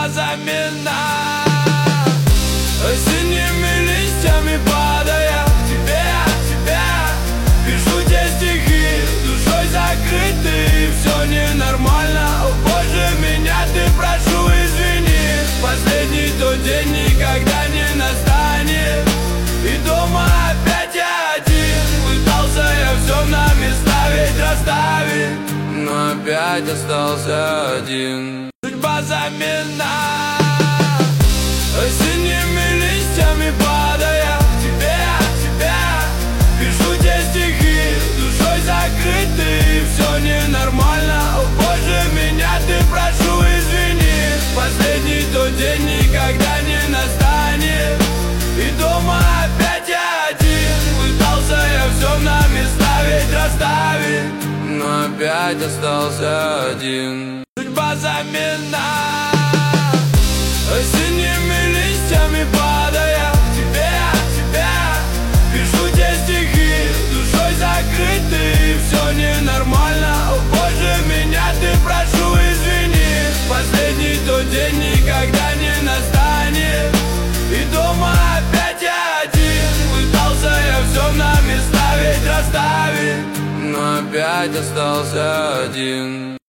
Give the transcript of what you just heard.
Судьба замена осенними листьями падая тебе, пишу те стихи, душой закрытой, все ненормально. О боже, меня ты прошу извини, последний тот день никогда не настанет, и дома опять я один. Пытался я все на места ведь расставить, но опять остался один. Судьба замена осенними листьями падая тебе, пишу те стихи, душой закрытой, все ненормально. О боже, меня ты прошу извини, последний тот день никогда не настанет, и дома опять я один. Пытался я все на места ведь расставить, но опять остался один. Судьба замена осенними листьями падая тебе, пишу те стихи, душой закрытой, все ненормально. О боже, меня ты прошу извини, последний тот день никогда не настанет, и дома опять я один. Пытался я все на места ведь расставить, но опять остался один.